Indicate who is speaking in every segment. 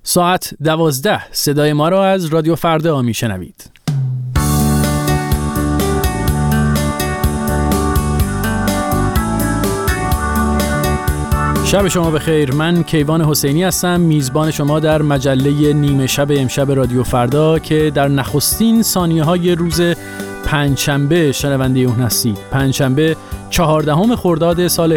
Speaker 1: ساعت 12 صدای ما را از رادیو فردا میشنوید. شب شما بخیر. من کیوان حسینی هستم، میزبان شما در مجله نیمه شب امشب رادیو فردا که در نخستین ثانیه‌های روز پنجشنبه شنونده اون هستید. پنجشنبه 14 خرداد سال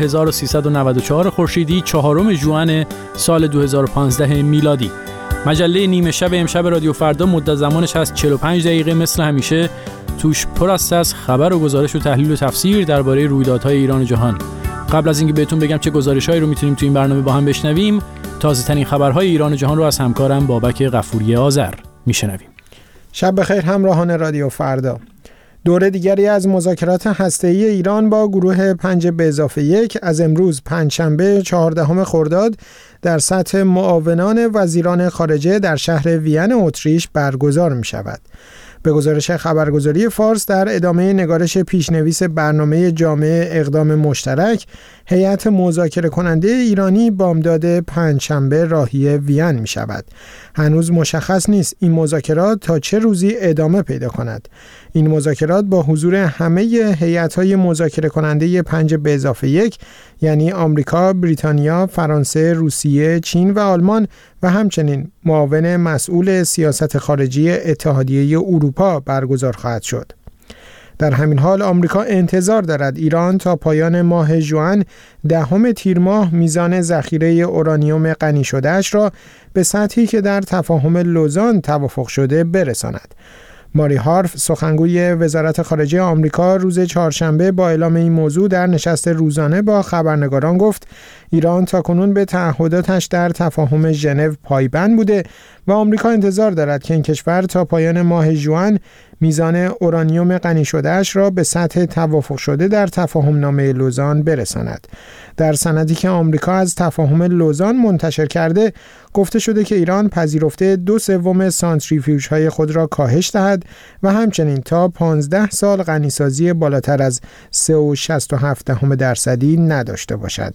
Speaker 1: 1394 خورشیدی، 4 ژوئن سال 2015 میلادی. مجله نیمه شب امشب رادیو فردا مدت زمانش هست 45 دقیقه، مثل همیشه توش پر است از خبر و گزارش و تحلیل و تفسیر درباره رویدادهای ایران و جهان. قبل از اینکه بهتون بگم چه گزارش‌هایی رو میتونیم تو این برنامه با هم بشنویم، تازه‌ترین خبرهای ایران و جهان رو از همکارم بابک غفوری آذر میشنویم.
Speaker 2: شب بخیر همراهان رادیو فردا. دوره دیگری از مذاکرات هسته‌ای ایران با گروه 5+1 از امروز پنجشنبه 14 خرداد در سطح معاونان وزیران خارجه در شهر وین اتریش برگزار می شود. به گزارش خبرگزاری فارس در ادامه نگارش پیشنویس برنامه جامع اقدام مشترک، هیئت مذاکره کننده ایرانی بامداد پنجشنبه راهی وین می شود. هنوز مشخص نیست این مذاکرات تا چه روزی ادامه پیدا کند. این مذاکرات با حضور همه هیئت‌های مذاکره کننده 5+1 یعنی آمریکا، بریتانیا، فرانسه، روسیه، چین و آلمان و همچنین معاون مسئول سیاست خارجی اتحادیه اروپا برگزار خواهد شد. در همین حال آمریکا انتظار دارد ایران تا پایان ماه ژوئن 10 تیر ماه میزان ذخیره اورانیوم غنی شده‌اش را به سطحی که در تفاهم لوزان توافق شده برساند. ماری هارف سخنگوی وزارت خارجه آمریکا روز چهارشنبه با اعلام این موضوع در نشست روزانه با خبرنگاران گفت ایران تاکنون به تعهداتش در تفاهم ژنو پایبند بوده و آمریکا انتظار دارد که این کشور تا پایان ماه ژوئن میزان اورانیوم غنی شده‌اش را به سطح توافق شده در تفاهم نامه لوزان برساند. در سندی که آمریکا از تفاهم لوزان منتشر کرده گفته شده که ایران پذیرفته 2/3 سانتریفیوژهای خود را کاهش دهد و همچنین تا 15 سال غنیسازی بالاتر از 3.67% نداشته باشد.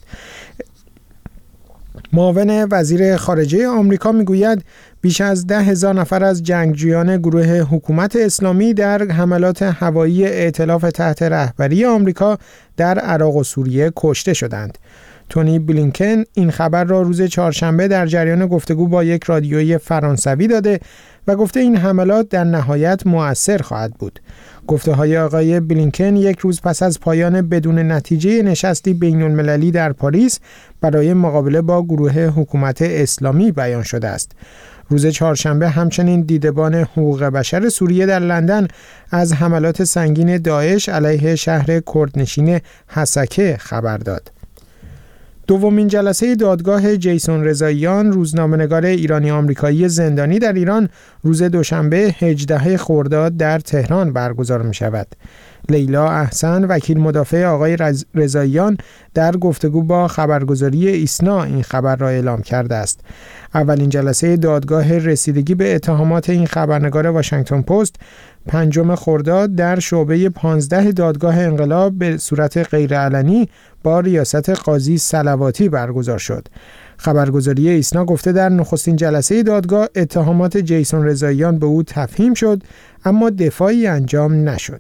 Speaker 2: معاون وزیر خارجه آمریکا میگوید بیش از 10,000 نفر از جنگجویان گروه حکومت اسلامی در حملات هوایی ائتلاف تحت رهبری آمریکا در عراق و سوریه کشته شدند. تونی بلینکن این خبر را روز چهارشنبه در جریان گفتگو با یک رادیوی فرانسوی داده و گفته این حملات در نهایت مؤثر خواهد بود. گفته‌های آقای بلینکن یک روز پس از پایان بدون نتیجه نشستی بین‌المللی در پاریس برای مقابله با گروه حکومت اسلامی بیان شده است. روز چهارشنبه همچنین دیدبان حقوق بشر سوریه در لندن از حملات سنگین داعش علیه شهر کردنشین حسکه خبر داد. دومین جلسه دادگاه جیسون رضاییان، روزنامه‌نگار ایرانی آمریکایی زندانی در ایران، روز دوشنبه 18 خرداد در تهران برگزار می شود. لیلا احسن، وکیل مدافع آقای رضاییان، در گفتگو با خبرگزاری ایسنا این خبر را اعلام کرده است. اولین جلسه دادگاه رسیدگی به اتهامات این خبرنگار واشنگتن پست 5 خرداد در شعبه 15 دادگاه انقلاب به صورت غیرعلنی با ریاست قاضی صلواتی برگزار شد. خبرگزاری ایسنا گفته در نخستین جلسه دادگاه اتهامات جیسون رضاییان به او تفهیم شد اما دفاعی انجام نشد.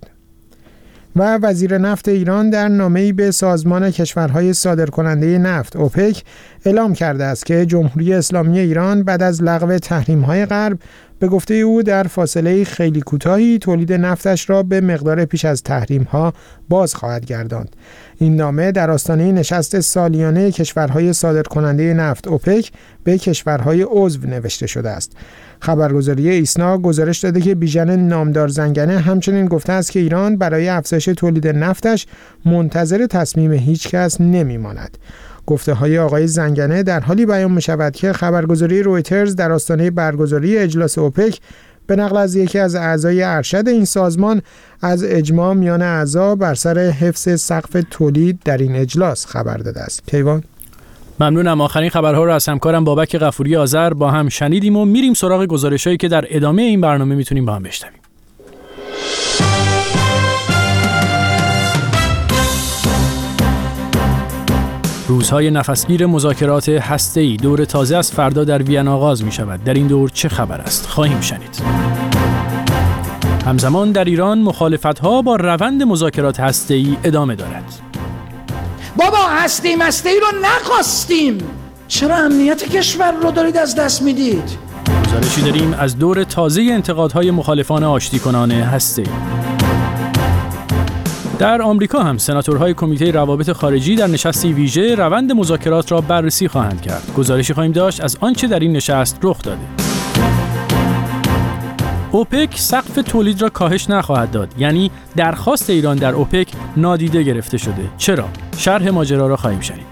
Speaker 2: و وزیر نفت ایران در نامه‌ای به سازمان کشورهای صادرکننده نفت اوپک اعلام کرده است که جمهوری اسلامی ایران بعد از لغو تحریم‌های غرب به گفته او در فاصله خیلی کوتاهی تولید نفتش را به مقدار پیش از تحریم‌ها باز خواهد گرداند. این نامه در آستانه نشست سالیانه کشورهای صادرکننده نفت اوپک به کشورهای عضو نوشته شده است. خبرگزاری ایسنا گزارش داده که بیژن نامدار زنگنه همچنین گفته است که ایران برای افزایش تولید نفتش منتظر تصمیم هیچ کس نمی‌ماند. گفته‌های آقای زنگنه در حالی بیان می‌شود که خبرگزاری رویترز در آستانه برگزاری اجلاس اوپک به نقل از یکی از اعضای ارشد این سازمان از اجماع میان اعضا بر سر حفظ سقف تولید در این اجلاس خبر داده است. کیوان،
Speaker 1: ممنونم. آخرین خبرها رو از همکارم بابک غفوری آذر با هم شنیدیم و میریم سراغ گزارش‌هایی که در ادامه این برنامه میتونیم با هم بشنویم. روزهای نفسگیر مذاکرات هسته‌ای دور تازه از فردا در وین آغاز می شود. در این دور چه خبر است؟ خواهیم شنید. همزمان در ایران مخالفت‌ها با روند مذاکرات هسته‌ای ادامه دارد.
Speaker 3: بابا هستیم رو نخواستیم، چرا امنیت کشور رو دارید از دست میدید؟
Speaker 1: گزارشی داریم از دور تازه انتقادهای مخالفان آشتی‌کنان هسته‌ای. در آمریکا هم سناتورهای کمیته روابط خارجی در نشستی ویژه روند مذاکرات را بررسی خواهند کرد. گزارشی خواهیم داشت از آنچه در این نشست رخ داده. اوپک سقف تولید را کاهش نخواهد داد، یعنی درخواست ایران در اوپک نادیده گرفته شده. چرا؟ شرح ماجرا را خواهیم شنید.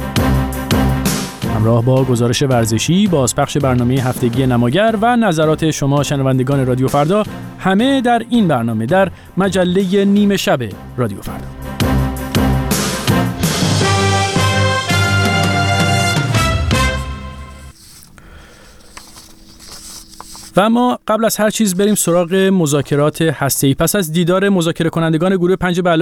Speaker 1: همراه با گزارش ورزشی، بازپخش برنامه هفتگی نماگر و نظرات شما شنوندگان رادیو فردا، همه در این برنامه در مجله نیمه شب رادیو فردا. و ما قبل از هر چیز بریم سراغ مذاکرات هسته‌ای. پس از دیدار مذاکره کنندگان گروه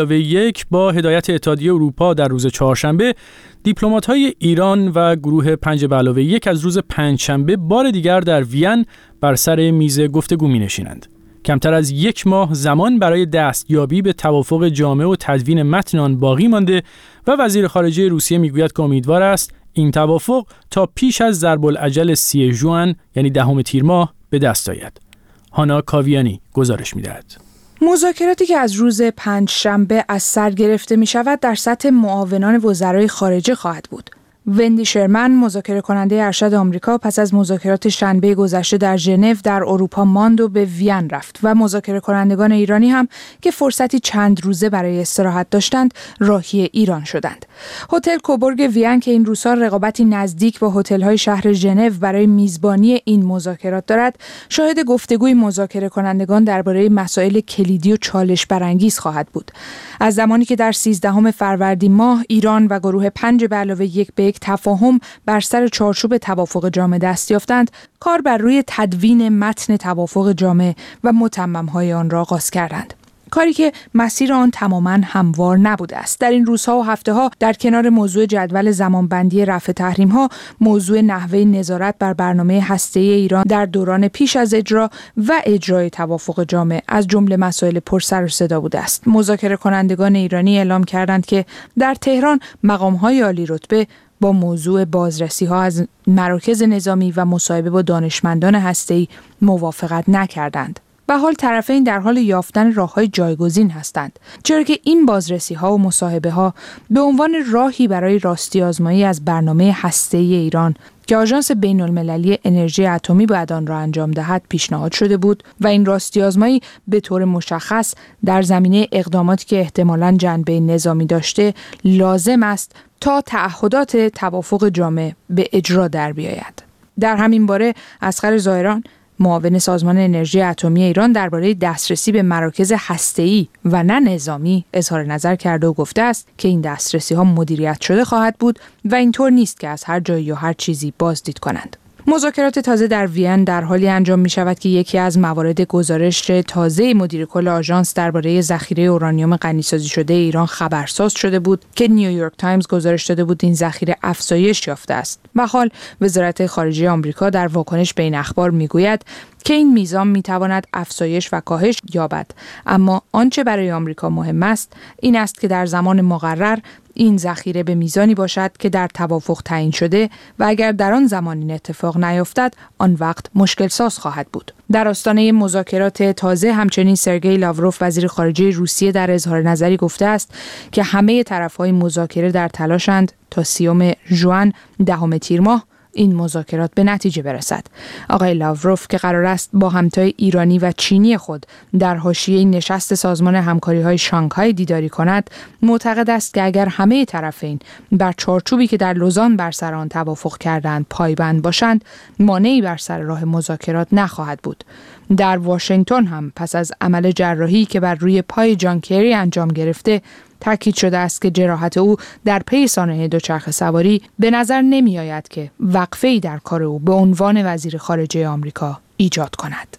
Speaker 1: 5+1 با هدایت اتحادیه اروپا در روز چهارشنبه، دیپلمات‌های ایران و گروه 5+1 از روز پنجشنبه بار دیگر در وین بر سر میز گفتگو می‌نشینند. کمتر از یک ماه زمان برای دستیابی به توافق جامع و تدوین متن آن باقی مانده و وزیر خارجه روسیه میگوید که امیدوار است این توافق تا پیش از ضرب‌الاجل 30 ژوئن یعنی 10 تیر ماه به دست آید. هانا کاویانی گزارش می‌دهد.
Speaker 4: مذاکراتی که از روز پنجشنبه از سر گرفته می‌شود در سطح معاونان وزرای خارجه خواهد بود. وندی شرمن، مذاکره کننده ارشد آمریکا، پس از مذاکرات شنبه گذشته در ژنو در اروپا ماند و به وین رفت و مذاکره کنندگان ایرانی هم که فرصتی چند روزه برای استراحت داشتند راهی ایران شدند. هتل کوبورگ وین که این روزها رقابتی نزدیک با هتل‌های شهر ژنو برای میزبانی این مذاکرات دارد، شاهد گفتگوی مذاکره کنندگان درباره مسائل کلیدی و چالش برانگیز خواهد بود. از زمانی که در 13 فروردین ماه ایران و گروه 5+1 به یک تفاهم بر سر چارچوب توافق جامع دست یافتند، کار بر روی تدوین متن توافق جامع و متمم‌های آن را آغاز کردند. کاری که مسیر آن تماماً هموار نبوده است. در این روزها و هفته‌ها در کنار موضوع جدول زمانبندی رفع تحریم‌ها، موضوع نحوه نظارت بر برنامه هسته‌ای ایران در دوران پیش از اجرا و اجرای توافق جامع از جمله مسائل پرسر و صدا بوده است. مذاکره کنندگان ایرانی اعلام کردند که در تهران مقام‌های عالی رتبه با موضوع بازرسی‌ها از مراکز نظامی و مصاحبه با دانشمندان هسته‌ای موافقت نکردند. به حال طرفین در حال یافتن راه‌های جایگزین هستند، چرا که این بازرسی‌ها و مصاحبه‌ها به عنوان راهی برای راستی آزمایی از برنامه هسته‌ای ایران که آژانس بین‌المللی انرژی اتمی باید آن را انجام دهد پیشنهاد شده بود و این راستی آزمایی به طور مشخص در زمینه اقداماتی که احتمالاً جنبه نظامی داشته لازم است تا تعهدات توافق جامع به اجرا در بیاید. در همین باره اصغر ظاهران، معاون سازمان انرژی اتمی ایران، درباره دسترسی به مراکز هسته‌ای و نه نظامی اظهار نظر کرده و گفته است که این دسترسی‌ها مدیریت شده خواهد بود و اینطور نیست که از هر جایی یا هر چیزی بازدید کنند. مذاکرات تازه در وین در حالی انجام می شود که یکی از موارد گزارش تازه مدیر کل آژانس درباره ذخیره اورانیوم غنیسازی شده ایران خبرساز شده بود که نیویورک تایمز گزارش داده بود این ذخیره افزایش یافته است. و حال وزارت خارجه آمریکا در واکنش به این اخبار می گوید که این میزان می تواند افزایش و کاهش یابد، اما آنچه برای آمریکا مهم است این است که در زمان مقرر این ذخیره به میزانی باشد که در توافق تعیین شده و اگر در آن زمان این اتفاق نیفتد آن وقت مشکل ساز خواهد بود. در آستانه مذاکرات تازه همچنین سرگئی لاوروف وزیر خارجه روسیه در اظهار نظری گفته است که همه طرف‌های مذاکره در تلاشند تا 30 ژوئن 10 تیر ماه این مذاکرات به نتیجه برسد. آقای لاوروف که قرار است با همتای ایرانی و چینی خود در حاشیه نشست سازمان همکاری‌های شانگهای دیداری کند، معتقد است که اگر همه طرفین بر چارچوبی که در لوزان بر سر آن توافق کردند پایبند باشند، مانعی بر سر راه مذاکرات نخواهد بود. در واشنگتن هم پس از عمل جراحی که بر روی پای جان کری انجام گرفته، تاکید شده است که جراحت او در پی صنایع دوچرخه سواری به نظر نمی آید که وقفه‌ای در کار او به عنوان وزیر خارجه آمریکا ایجاد کند.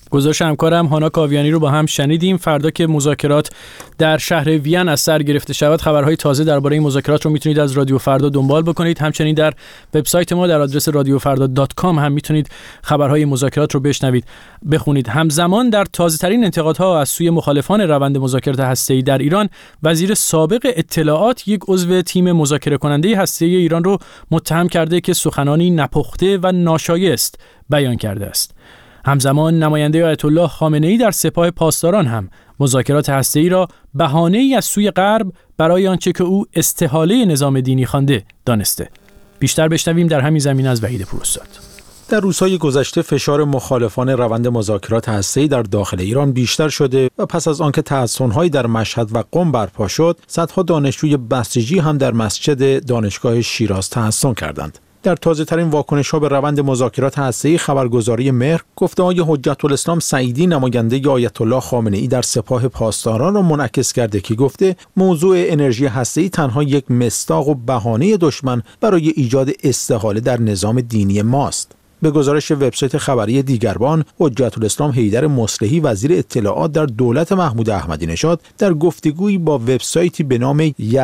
Speaker 1: گزارش همکارم هانا کاویانی رو با هم شنیدیم. فردا که مذاکرات در شهر وین از سر گرفته شود، خبرهای تازه درباره این مذاکرات رو میتونید از رادیو فردا دنبال بکنید. همچنین در وبسایت ما در آدرس radiofarda.com هم میتونید خبرهای مذاکرات رو بشنوید، بخونید. همزمان در تازه‌ترین انتقادها از سوی مخالفان روند مذاکرات هسته‌ای در ایران، وزیر سابق اطلاعات یک عضو تیم مذاکره کننده هسته‌ای ایران رو متهم کرده که سخنانی نپخته و ناشایست بیان کرده است. همزمان نماینده آیت الله خامنه‌ای در سپاه پاسداران هم مذاکرات هسته‌ای را بهانه‌ای از سوی غرب برای آنچه که او استحاله نظام دینی خوانده دانسته. بیشتر بشنویم در همین زمینه از وحید پوراستاد.
Speaker 5: در روزهای گذشته فشار مخالفان روند مذاکرات هسته‌ای در داخل ایران بیشتر شده و پس از آنکه تحصن‌هایی در مشهد و قم برپا شد، صدها دانشجوی بسیجی هم در مسجد دانشگاه شیراز تحصن کردند. در تازه‌ترین واکنش‌ها به روند مذاکرات هسته‌ای، خبرگزاری مهر گفته‌های حجت الاسلام سعیدی نماینده آیت الله خامنه‌ای در سپاه پاسداران را منعکس کرده که گفته موضوع انرژی هسته‌ای تنها یک مصداق و بهانه دشمن برای ایجاد استحاله در نظام دینی ماست. به گزارش وبسایت خبری دیگربان، حجت الاسلام حیدر مصلحی وزیر اطلاعات در دولت محمود احمدی نژاد در گفتگویی با وبسایتی به نام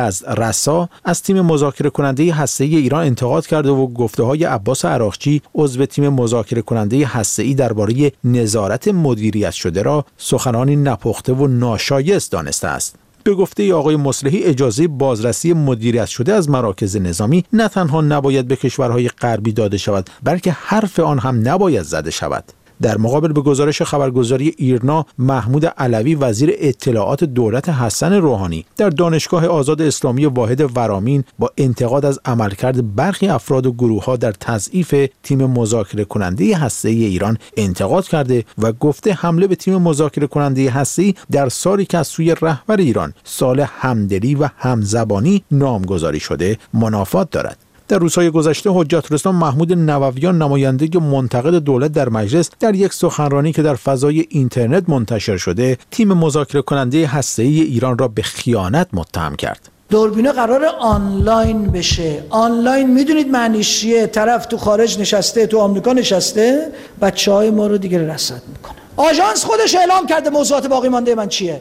Speaker 5: یزدرسا از تیم مذاکره کننده هسته‌ای ایران انتقاد کرده و گفته‌های عباس عراقچی عضو تیم مذاکره کننده هسته‌ای درباره نظارت مدیریت شده را سخنانی نپخته و ناشایست دانسته است. به گفته آقای مصلحی، اجازه بازرسی مدیریت شده از مراکز نظامی نه تنها نباید به کشورهای غربی داده شود، بلکه حرف آن هم نباید زده شود. در مقابل به گزارش خبرگزاری ایرنا، محمود علوی وزیر اطلاعات دولت حسن روحانی در دانشگاه آزاد اسلامی واحد ورامین با انتقاد از عملکرد برخی افراد و گروه‌ها در تضعیف تیم مذاکره کننده هسته‌ای ایران انتقاد کرده و گفته حمله به تیم مذاکره کننده هسته‌ای در سالی که از سوی رهبر ایران سال همدلی و همزبانی نامگذاری شده منافات دارد. در روزهای گذشته حجت الاسلام محمود نوویان نماینده منتقد دولت در مجلس در یک سخنرانی که در فضای اینترنت منتشر شده، تیم مذاکره کننده هسته‌ای ایران را به خیانت متهم کرد.
Speaker 3: دوربینه قرار آنلاین بشه. آنلاین میدونید معنیش چیه؟ طرف تو خارج نشسته، تو آمریکا نشسته، بچهای ما رو دیگه رصد میکنه. آژانس خودش اعلام کرده موضوعات باقی مانده من چیه.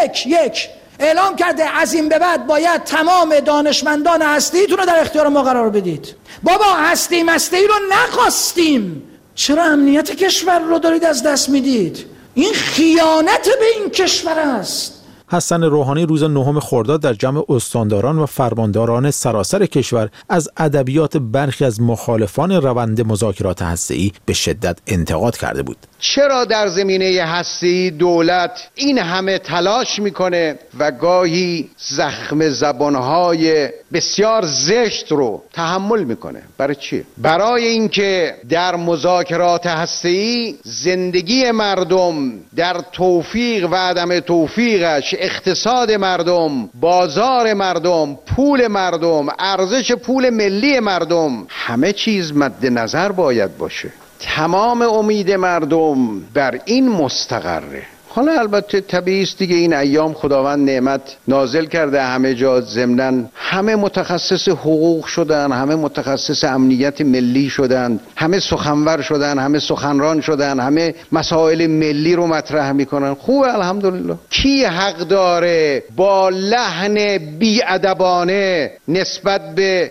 Speaker 3: یک اعلام کرده از این به بعد باید تمام دانشمندان هسته‌ایتون رو در اختیار ما قرار بدید. بابا هستی مستی رو نخواستیم، چرا امنیت کشور رو دارید از دست میدید؟ این خیانت به این کشور است.
Speaker 5: حسن روحانی روز 9 خرداد در جمع استانداران و فرمانداران سراسر کشور از ادبیات برخی از مخالفان روند مذاکرات هسته‌ای به شدت انتقاد کرده بود.
Speaker 6: چرا در زمینه هسته‌ای دولت این همه تلاش میکنه و گاهی زخم زبانهای بسیار زشت رو تحمل میکنه؟ برای چی؟ برای اینکه در مذاکرات هسته‌ای زندگی مردم در توفیق و عدم توفیقش، اقتصاد مردم، بازار مردم، پول مردم، ارزش پول ملی مردم، همه چیز مد نظر باید باشه. تمام امید مردم بر این مستقره. حالا البته طبیعی است دیگه، این ایام خداوند نعمت نازل کرده همه جا، ضمناً همه متخصص حقوق شدن، همه متخصص امنیت ملی شدن، همه سخنور شدن، همه سخنران شدن، همه مسائل ملی رو مطرح میکنن. خوبه، الحمدلله. کی حق داره با لحن بی‌ادبانه نسبت به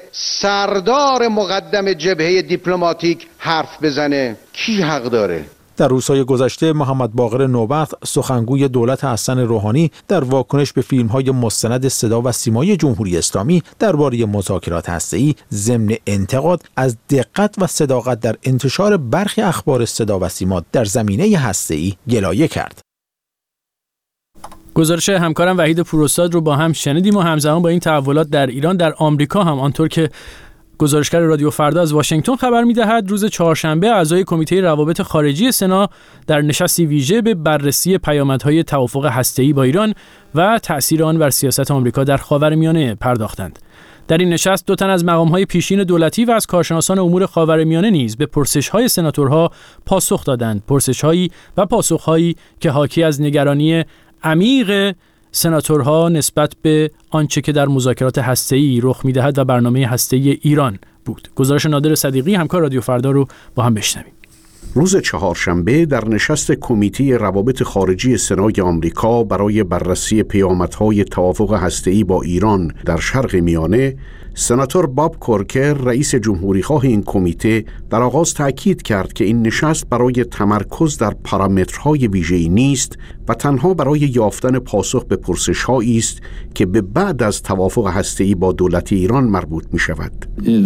Speaker 6: سردار مقدم جبهه دیپلماتیک حرف بزنه؟ کی حق داره؟
Speaker 5: در روزهای گذشته محمد باقر نوبخت سخنگوی دولت حسن روحانی در واکنش به فیلم‌های مستند صدا و سیمای جمهوری اسلامی درباره مذاکرات هسته‌ای ضمن انتقاد از دقت و صداقت در انتشار برخی اخبار صدا و سیما در زمینه هسته‌ای گلایه کرد.
Speaker 1: گزارش همکارم وحید پوراستاد رو با هم شنیدیم و همزمان با این تحولات در ایران، در آمریکا هم آنطور که گزارشگر رادیو فردا از واشنگتن خبر می‌دهد، روز چهارشنبه اعضای کمیته روابط خارجی سنا در نشستی ویژه به بررسی پیامدهای توافق هسته‌ای با ایران و تأثیر آن بر سیاست آمریکا در خاورمیانه پرداختند. در این نشست 2 تن از مقام‌های پیشین دولتی و از کارشناسان امور خاورمیانه نیز به پرسش‌های سناتورها پاسخ دادند، پرسش‌هایی و پاسخ‌هایی که حاکی از نگرانی عمیق سناتورها نسبت به آنچه که در مذاکرات هسته‌ای رخ می‌دهد و برنامه هسته‌ای ایران بود. گزارش نادر صدیقی همکار رادیو فردا رو با هم بشنویم.
Speaker 7: روز چهارشنبه در نشست کمیته روابط خارجی سنای آمریکا برای بررسی پیامدهای توافق هسته‌ای با ایران در شرق میانه، سناتور باب کورکر رئیس جمهوریخواه این کمیته در آغاز تأکید کرد که این نشست برای تمرکز در پارامترهای ویژه‌ای نیست و تنها برای یافتن پاسخ به پرسش‌هایی است که به بعد از توافق هسته‌ای با دولت ایران مربوط می‌شود.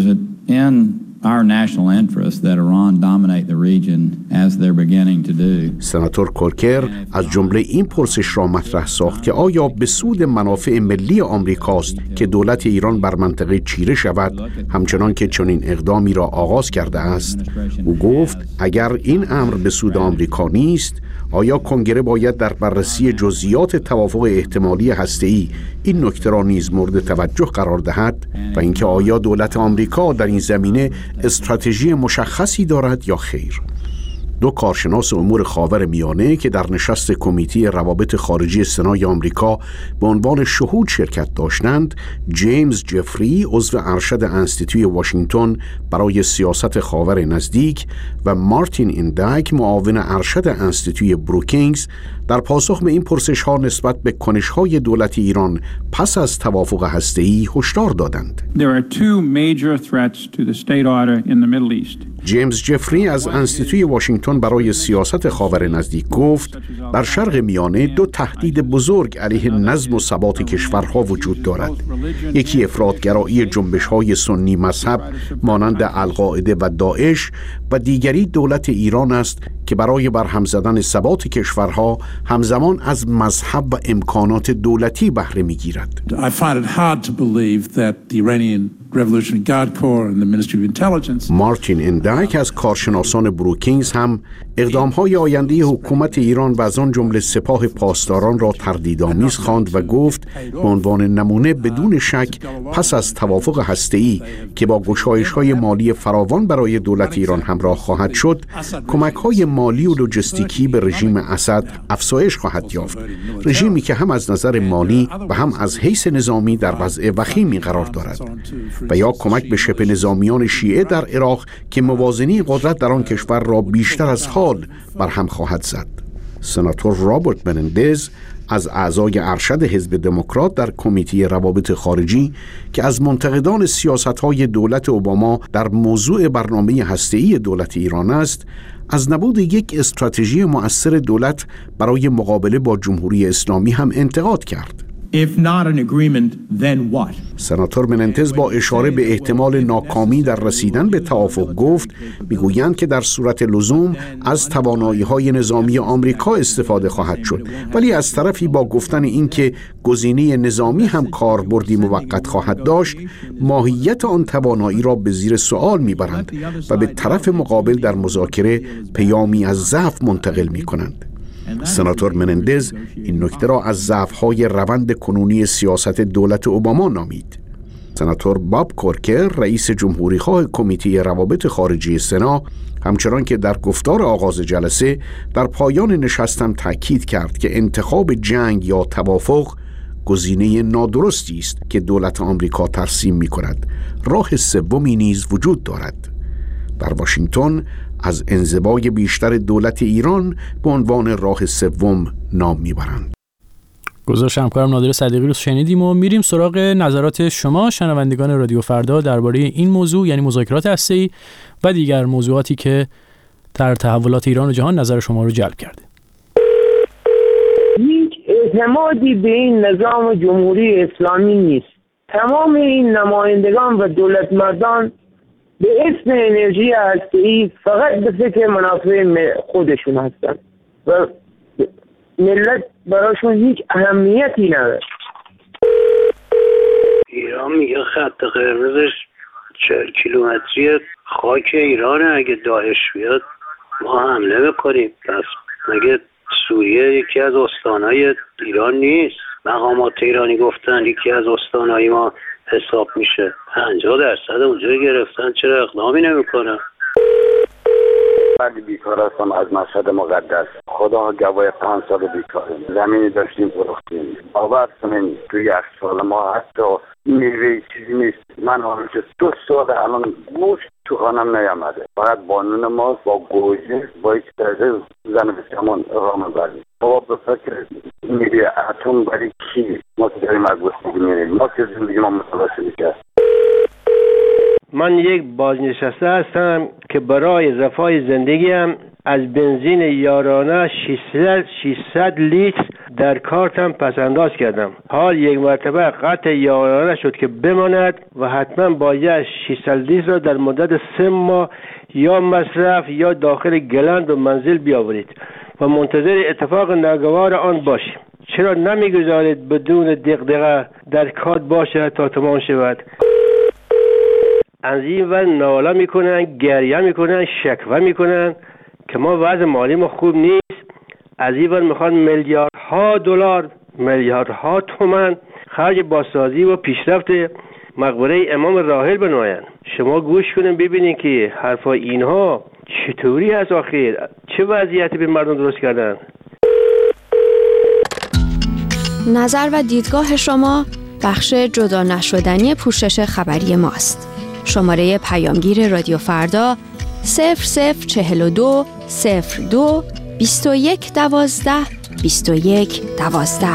Speaker 8: Our national interest that Iran dominate the region as they're beginning to do.
Speaker 7: سناتور کورکر از جمله این پرسش را مطرح ساخت که آیا به سود منافع ملی آمریکاست که دولت ایران بر منطقه چیره شود همچنان که چنین اقدامی را آغاز کرده است؟ او گفت اگر این امر به سود آمریکا نیست، آیا کنگره باید در بررسی جزئیات توافق احتمالی هسته‌ای این نکته را نیز مورد توجه قرار دهد و اینکه آیا دولت آمریکا در این زمینه استراتژی مشخصی دارد یا خیر؟ دو کارشناس امور خاور میانه که در نشست کمیته روابط خارجی سنای آمریکا به عنوان شهود شرکت داشتند، جیمز جفری عضو ارشد انستیتوی واشنگتن برای سیاست خاور نزدیک و مارتین ایندایک معاون ارشد انستیتوی بروکینگز، در پاسخ به این پرسش‌ها نسبت به کنش‌های دولت ایران پس از توافق هسته‌ای هشدار دادند.
Speaker 9: There are two major threats to the state order in the Middle East.
Speaker 7: جیمز جفری از انستیتوی واشنگتن برای سیاست خاور نزدیک گفت در شرق میانه دو تهدید بزرگ علیه نظم و ثبات کشورها وجود دارد. یکی افراطگرایی جنبش‌های سنی مذهب مانند القاعده و داعش و دیگری دولت ایران است که برای برهم زدن ثبات کشورها همزمان از مذهب و امکانات دولتی بهره می‌گیرد.
Speaker 9: I find it hard to believe that the Iranian Revolutionary Guard Corps and the Ministry of Intelligence.
Speaker 7: مارتین ایندایک از کارشناسان بروکینگز هم اقدام‌های آینده حکومت ایران و از آن جمله سپاه پاسداران را تردیدآمیز خواند و گفت به عنوان نمونه بدون شک پس از توافق هسته‌ای که با گشایش‌های مالی فراوان برای دولت ایران همراه خواهد شد، کمک‌های مالی و لوجستیکی به رژیم اسد افزایش خواهد یافت. رژیمی که هم از نظر مالی و هم از حیث نظامی در وضع وخیمی قرار دارد. و یا کمک به شبه نظامیان شیعه در عراق که موازنی قدرت در آن کشور را بیشتر از حال برهم خواهد زد. سناتور رابرت منندز از اعضای ارشد حزب دموکرات در کمیته روابط خارجی که از منتقدان سیاست‌های دولت اوباما در موضوع برنامه هسته‌ای دولت ایران است، از نبود یک استراتژی مؤثر دولت برای مقابله با جمهوری اسلامی هم انتقاد کرد.
Speaker 10: If not an agreement, then what?
Speaker 7: سناتور منندز با اشاره به احتمال ناکامی در رسیدن به توافق گفت میگویند که در صورت لزوم از توانایی‌های نظامی آمریکا استفاده خواهد شد، ولی از طرفی با گفتن اینکه گزینه نظامی هم کاربردی موقت خواهد داشت، ماهیت آن توانایی را به زیر سوال میبرند و به طرف مقابل در مذاکره پیامی از ضعف منتقل میکنند. سناتور منندز این نکته را از ضعف‌های روند کنونی سیاست دولت اوباما نامید. سناتور باب کورکر رئیس جمهوریخواه کمیته روابط خارجی سنا همچنان که در گفتار آغاز جلسه در پایان نشستم تأکید کرد که انتخاب جنگ یا توافق گزینه نادرستی است که دولت آمریکا ترسیم می‌کند. راه سومی نیز وجود دارد. در واشنگتن از انزوای بیشتر دولت ایران به عنوان راه سوم نام میبرند.
Speaker 1: گزارش همکارم نادر صدیقی رو شنیدیم و میریم سراغ نظرات شما شنوندگان رادیو فردا درباره این موضوع، یعنی مذاکرات هسته‌ای و دیگر موضوعاتی که در تحولات ایران و جهان نظر شما رو جلب کرده.
Speaker 11: هیچ اعتمادی به این نظام جمهوری اسلامی نیست. تمام این نمایندگان و دولتمردان به اسم انرژی هسته‌ای فقط به فکر منافع خودشون هستن و ملت براشون هیچ اهمیتی نداره.
Speaker 12: ایران میگه خط قرمزش 40 کیلومتری خاک ایرانه، اگه داعش بیاد ما حمله میکنیم. پس مگه سوریه یکی از استانهای ایران نیست؟ مقامات ایرانی گفتن یکی از استانهای ما حساب میشه. 50% اونجا گرفتن، چرا اقدامی نمیکنن؟
Speaker 13: بعد بیکار هستم از مشهد مقدس. خدا گواه 5 سال بیکاریم. زمینی داشتیم فروختیم. آورد کنین توی یخچال ما حتی میوه چیزی نیست. من حالا که 2 سال الان گوشت تو خانم نیامده. فقط بانون ما با گوجه با یک درجه زن بسیمان اقامه بردیم. بابا به فکر میری اتم برای کی؟ ما که داریم از گستگی میریم، ما که زندگی ما متوسلی کرد.
Speaker 14: من یک بازنشسته هستم که برای رفاه زندگیم از بنزین یارانه 600 لیتر در کارتم پسنداز کردم. حال یک مرتبه قطع یارانه شد که بماند و حتما باید 600 لیتر را در مدت 3 ماه یا مصرف یا داخل گلند و منزل بیاورید و منتظر اتفاق ناگوار آن باشیم. چرا نمیگذارید بدون دغدغه در کار باشه تا تمام شود؟ از این ور ناله میکنن، گریه میکنن، شکوه میکنن که ما وضع مالی ما خوب نیست. از این ور میخوان میلیاردها دلار، میلیاردها تومان خرج بازسازی و پیشرفت مقبره امام راحل بنمایند. شما گوش کنین ببینین که حرفای اینها چطوری هست آخر، چه وضعیتی به مردم درست کردن.
Speaker 15: نظر و دیدگاه شما بخش جدا نشدنی پوشش خبری ماست. شماره پیامگیر رادیو فردا 0042 02 21 12 21 12.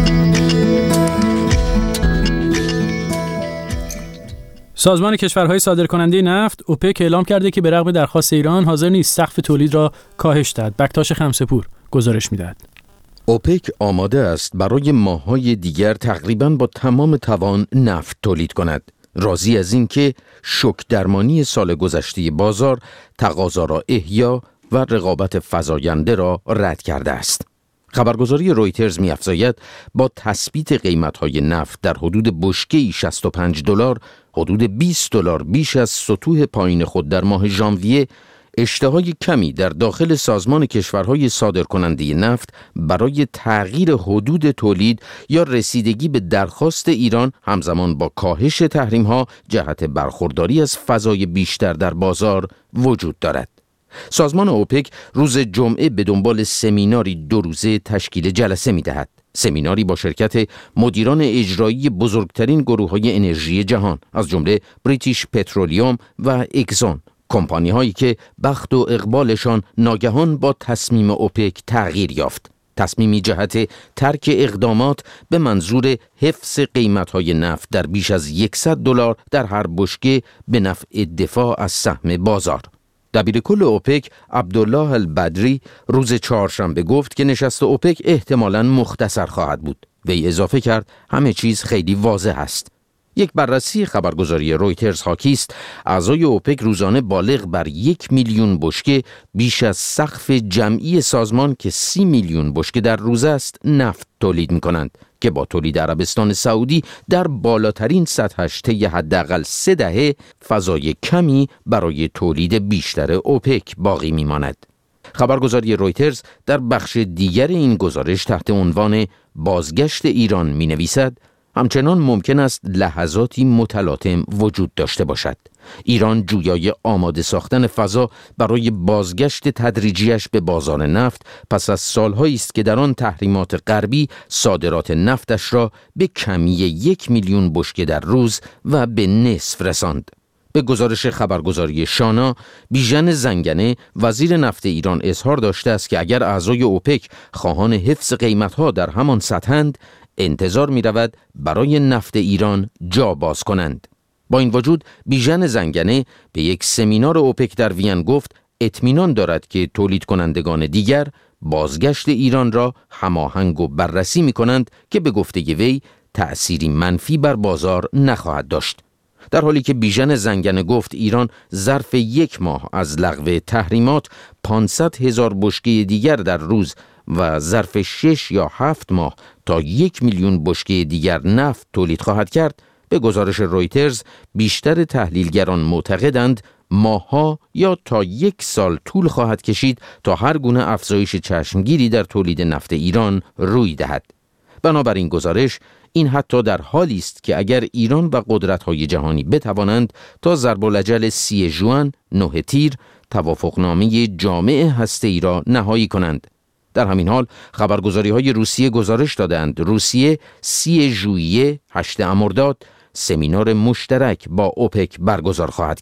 Speaker 1: سازمان کشورهای صادرکننده نفت اوپک اعلام کرده که به رغم درخواست ایران حاضر نیست سقف تولید را کاهش دهد. بکتاش خمسه‌پور گزارش می‌دهد.
Speaker 16: اوپک آماده است برای ماه‌های دیگر تقریباً با تمام توان نفت تولید کند. راضی از این که شوک درمانی سال گذشته بازار تقاضا را احیا و رقابت فزاینده را رد کرده است. خبرگزاری رویترز می‌افزاید با تثبیت قیمت‌های نفت در حدود بشکه‌ای $65 حدود $20 بیش از سطوح پایین خود در ماه ژانویه، اشتهای کمی در داخل سازمان کشورهای صادرکننده نفت برای تغییر حدود تولید یا رسیدگی به درخواست ایران همزمان با کاهش تحریم‌ها جهت برخورداری از فضای بیشتر در بازار وجود دارد. سازمان اوپک روز جمعه به دنبال سمیناری 2 روزه تشکیل جلسه می‌دهد. سمیناری با شرکت مدیران اجرایی بزرگترین گروه‌های انرژی جهان از جمله بریتیش پترولیوم و اکسون، کمپانی هایی که بخت و اقبالشان ناگهان با تصمیم اوپک تغییر یافت. تصمیمی جهت ترک اقدامات به منظور حفظ قیمت‌های نفت در بیش از $100 در هر بشکه به نفع دفاع از سهم بازار. دبیر کل اوپک عبدالله البدری روز چهارشنبه گفت که نشست اوپک احتمالاً مختصر خواهد بود. وی اضافه کرد همه چیز خیلی واضح است. یک بررسی خبرگزاری رویترز حاکی است اعضای اوپک روزانه بالغ بر 1 میلیون بشکه بیش از سقف جمعی سازمان که 30 میلیون بشکه در روز است نفت تولید می‌کنند که با تولید عربستان سعودی در بالاترین سطحش طی حداقل 3 دهه فضای کمی برای تولید بیشتر اوپک باقی می‌ماند. خبرگزاری رویترز در بخش دیگر این گزارش تحت عنوان بازگشت ایران می‌نویسد همچنان ممکن است لحظاتی متلاطم وجود داشته باشد. ایران جویای آماده ساختن فضا برای بازگشت تدریجیش به بازار نفت پس از سالهایی است که در آن تحریمات غربی صادرات نفتش را به کمی 1 میلیون بشکه در روز و به نصف رساند. به گزارش خبرگزاری شانا، بیژن زنگنه وزیر نفت ایران اظهار داشته است که اگر اعضای اوپک خواهان حفظ قیمت‌ها در همان سطحند، انتظار می رود برای نفت ایران جا باز کنند. با این وجود بیژن زنگنه به یک سمینار اوپک در وین گفت اطمینان دارد که تولید کنندگان دیگر بازگشت ایران را هماهنگ و بررسی می کنند که به گفته وی تأثیری منفی بر بازار نخواهد داشت. در حالی که بیژن زنگنه گفت ایران ظرف 1 ماه از لغو تحریمات 500,000 بشکه دیگر در روز و ظرف 6 یا 7 ماه تا 1 میلیون بشکه دیگر نفت تولید خواهد کرد، به گزارش رویترز بیشتر تحلیلگران معتقدند ماه‌ها یا تا 1 سال طول خواهد کشید تا هر گونه افزایش چشمگیری در تولید نفت ایران روی دهد. بنابراین گزارش این حتی در حالی است که اگر ایران و قدرت‌های جهانی بتوانند تا ضرب‌الاجل 30 ژوئن 9 تیر توافقنامه جامع هسته‌ای را نهایی کنند. در همین حال خبرگزاری‌های روسیه گزارش دادند روسیه 30 ژوئیه 8 مرداد سمینار مشترک با اوپک برگزار خواهد کرد.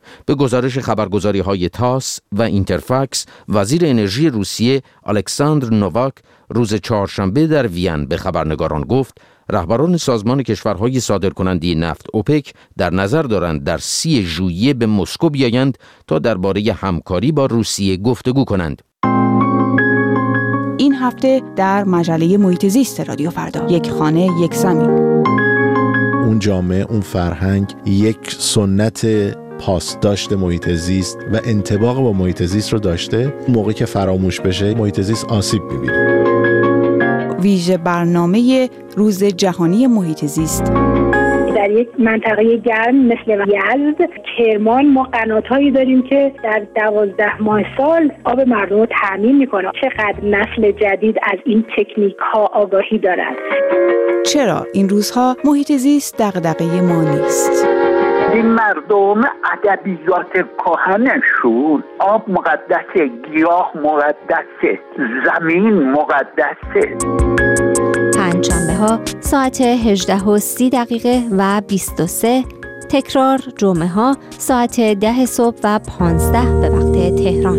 Speaker 16: به گزارش خبرگزاری‌های تاس و اینترفاکس، وزیر انرژی روسیه الکساندر نوواک روز چهارشنبه در وین به خبرنگاران گفت رهبران سازمان کشورهای صادرکننده نفت اوپک در نظر دارند در 30 ژوئیه به مسکو بیایند تا درباره همکاری با روسیه گفتگو کنند.
Speaker 17: این هفته در مجله محیط زیست رادیو فردا، یک خانه یک زمین.
Speaker 18: اون جامعه، اون فرهنگ یک سنت پاسداشت محیط زیست و انطباق با محیط زیست رو داشته. موقعی که فراموش بشه محیط زیست آسیب می‌بینه.
Speaker 17: ویژه برنامه روز جهانی محیط زیست.
Speaker 19: در یک منطقه گرم مثل یزد، کرمان، ما قنات‌هایی داریم که در 12 ماه سال آب مردم رو تامین می‌کنه. چقدر نسل جدید از این تکنیک‌ها آگاهی دارند.
Speaker 17: چرا این روزها محیط زیست دغدغه ما نیست؟
Speaker 20: این مردم ادبیات کهنشون آب مقدسه، گیاه مقدسه، زمین مقدسه.
Speaker 15: پنجشنبه ها ساعت 18:30 و 23، تکرار جمعه ها ساعت 10 صبح و 15 به وقت تهران.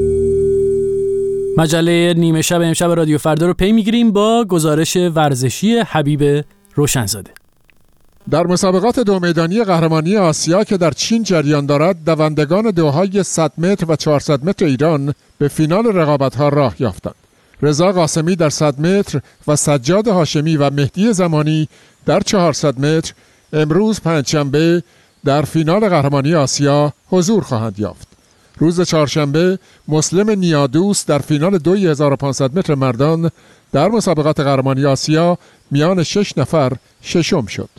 Speaker 1: مجله نیمه شب امشب رادیو فردا رو پی میگیریم با گزارش ورزشی حبیب روشنزاده.
Speaker 21: در مسابقات دو میدانی قهرمانی آسیا که در چین جریان دارد، دوندگان دوهای 100 متر و 400 متر ایران به فینال رقابت‌ها راه یافتند. رضا قاسمی در 100 متر و سجاد هاشمی و مهدی زمانی در 400 متر امروز پنجشنبه در فینال قهرمانی آسیا حضور خواهند یافت. روز چهارشنبه مسلم نیادوس در فینال 2500 متر مردان در مسابقات قهرمانی آسیا میان 6 نفر ششم شد.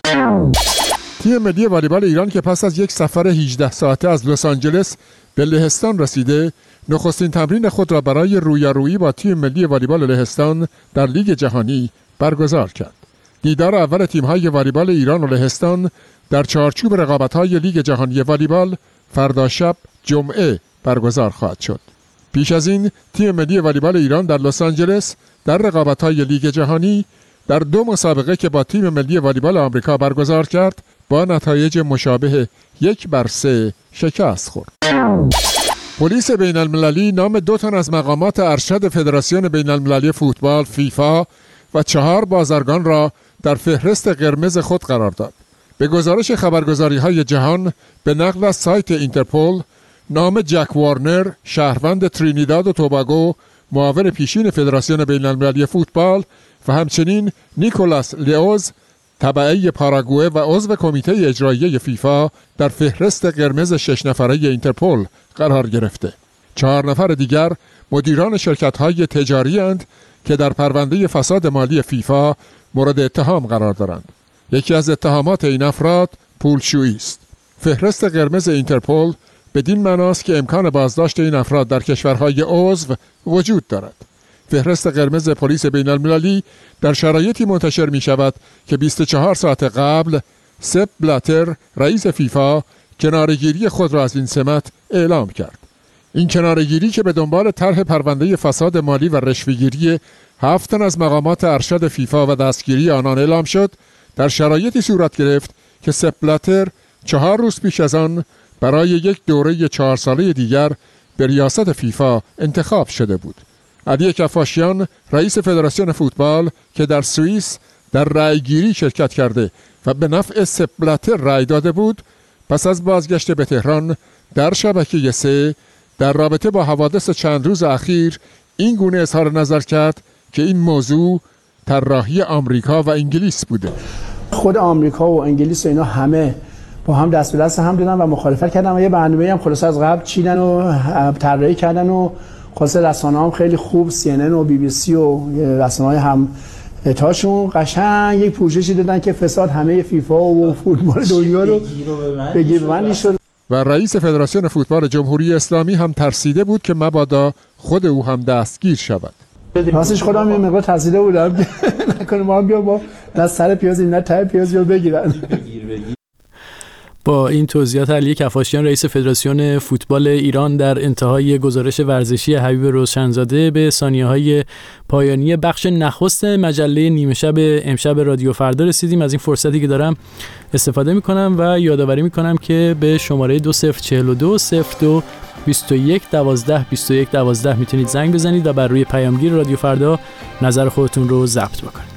Speaker 21: تیم ملی والیبال ایران که پس از یک سفر 18 ساعته از لس آنجلس به لهستان رسیده، نخستین تمرین خود را برای رویارویی با تیم ملی والیبال لهستان در لیگ جهانی برگزار کرد. دیدار اول تیم‌های والیبال ایران و لهستان در چارچوب رقابت‌های لیگ جهانی والیبال فردا شب جمعه برگزار خواهد شد. پیش از این تیم ملی والیبال ایران در لس آنجلس در رقابت‌های لیگ جهانی در 2 مسابقه که با تیم ملی والیبال آمریکا برگزار کرد با نتایج مشابه 1-3 شکست خورد. پلیس بین المللی نام 2 تن از مقامات ارشد فدراسیون بین المللی فوتبال فیفا و 4 بازرگان را در فهرست قرمز خود قرار داد. به گزارش خبرگزاری‌های جهان به نقل از سایت اینترپول، نام جک وارنر شهروند ترینیداد و توباگو معاون پیشین فدراسیون بین المللی فوتبال و همچنین نیکولاس لیوز تبعه پاراگوئه و عضو کمیته اجرایی فیفا در فهرست قرمز 6 نفره اینترپول قرار گرفته. 4 نفر دیگر مدیران شرکت‌های تجاری اند که در پرونده فساد مالی فیفا مورد اتهام قرار دارند. یکی از اتهامات این افراد پولشویی است. فهرست قرمز اینترپول بدین معناست که امکان بازداشت این افراد در کشورهای عضو وجود دارد. فهرست قرمز پلیس بین المللی در شرایطی منتشر می شود که 24 ساعت قبل سپ بلاتر رئیس فیفا کناره‌گیری خود را از این سمت اعلام کرد. این کناره‌گیری که به دنبال طرح پرونده فساد مالی و رشوه‌گیری 7 تن از مقامات ارشد فیفا و دستگیری آنان اعلام شد، در شرایطی صورت گرفت که سپ بلاتر 4 روز پیش از آن برای یک دوره 4 ساله دیگر به ریاست فیفا انتخاب شده بود. علی کفاشیان رئیس فدراسیون فوتبال که در سوئیس در رأیگیری شرکت کرده و به نفع سپ بلاتر رأی داده بود، پس از بازگشت به تهران در شبکه 3 در رابطه با حوادث چند روز اخیر این گونه اظهار نظر کرد که این موضوع طراحی آمریکا و انگلیس بوده.
Speaker 22: خود آمریکا و انگلیس و اینا همه با هم دست به دست هم دادن و مخالفت کردن و یه برنامه‌ای هم خلاص از قبل چیدن و طراحی کردن و خلاص رسانه‌ها هم خیلی خوب CNN و BBC و رسانه‌های هم تاشون قشنگ یک پوششی دادن که فساد همه فیفا و فوتبال دنیا رو بگیر من شد.
Speaker 21: و رئیس فدراسیون فوتبال جمهوری اسلامی هم ترسیده بود که مبادا خود او هم دستگیر شود.
Speaker 22: راستش خودم یه مقدار ترسیده بودم نکنه ما هم بیا با نه سر پیاز نه ته پیاز رو بگیرن.
Speaker 1: با این توضیحات علی کفاشیان رئیس فدراسیون فوتبال ایران در انتهای گزارش ورزشی حبیب روشنزاده به ثانیه‌های پایانی بخش نخست مجله نیمه شب امشب رادیو فردا رسیدیم. از این فرصتی که دارم استفاده می‌کنم و یادآوری می‌کنم که به شماره 2042 02 21 12 21 12 میتونید زنگ بزنید و بر روی پیامگیر رادیو فردا نظر خودتون رو ضبط بکنید.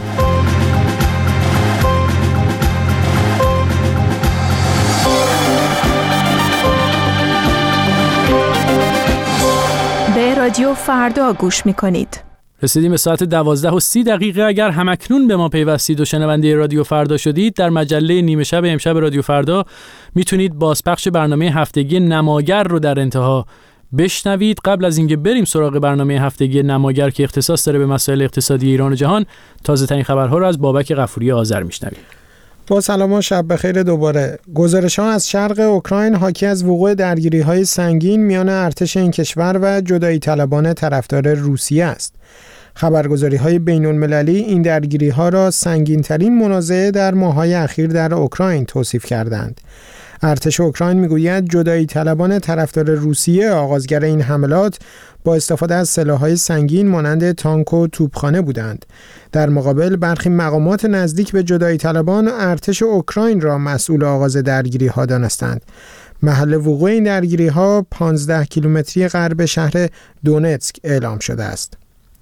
Speaker 17: به رادیو فردا گوش میکنید.
Speaker 1: رسیدیم به ساعت 12:30. اگر همکنون به ما پیوستید و شنونده رادیو فردا شدید، در مجله نیمه شب امشب رادیو فردا میتونید بازپخش برنامه هفتگی نماگر رو در انتها بشنوید. قبل از اینکه بریم سراغ برنامه هفتگی نماگر که اختصاص داره به مسائل اقتصادی ایران و جهان، تازه ترین خبرها رو از بابک غفوری آذر میشنوید.
Speaker 2: با سلام و شب بخیر دوباره. گزارش‌ها از شرق اوکراین حاکی از وقوع درگیری‌های سنگین میان ارتش این کشور و جدایی طلبان طرفدار روسیه است. خبرگزاری‌های بین‌المللی این درگیری‌ها را سنگین‌ترین منازعه در ماه‌های اخیر در اوکراین توصیف کردند. ارتش اوکراین میگوید جدایی طلبان طرفدار روسیه آغازگر این حملات با استفاده از سلاح‌های سنگین مانند تانک و توپخانه بودند. در مقابل برخی مقامات نزدیک به جدایی طلبان ارتش اوکراین را مسئول آغاز درگیری‌ها دانستند. محل وقوع این درگیری‌ها 15 کیلومتری غرب شهر دونتسک اعلام شده است.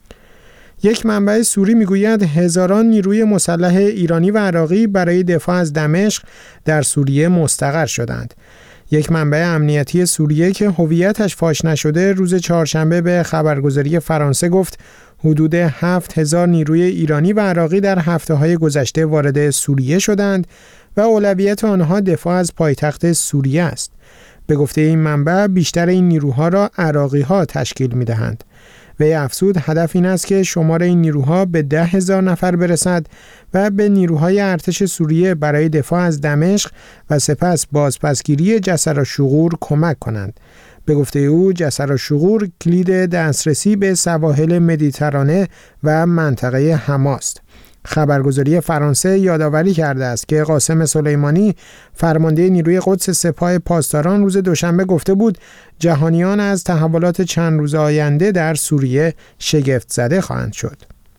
Speaker 2: یک منبع سوری میگوید هزاران نیروی مسلح ایرانی و عراقی برای دفاع از دمشق در سوریه مستقر شدند. یک منبع امنیتی سوریه که هویتش فاش نشده روز چهارشنبه به خبرگزاری فرانسه گفت حدود 7000 نیروی ایرانی و عراقی در هفته‌های گذشته وارد سوریه شدند و اولویت آنها دفاع از پایتخت سوریه است. به گفته این منبع بیشتر این نیروها را عراقی‌ها تشکیل می‌دهند. وی افزود هدف این است که شمار این نیروها به 10,000 نفر برسد و به نیروهای ارتش سوریه برای دفاع از دمشق و سپس بازپسگیری جسر و شغور کمک کنند. به گفته او جسر و شغور کلید دسترسی به سواحل مدیترانه و منطقه حماست. خبرگزاری فرانسه یادآوری کرده است که قاسم سلیمانی فرمانده نیروی قدس سپاه پاسداران روز دوشنبه گفته بود جهانیان از تحولات چند روز آینده در سوریه شگفت زده خواهند شد.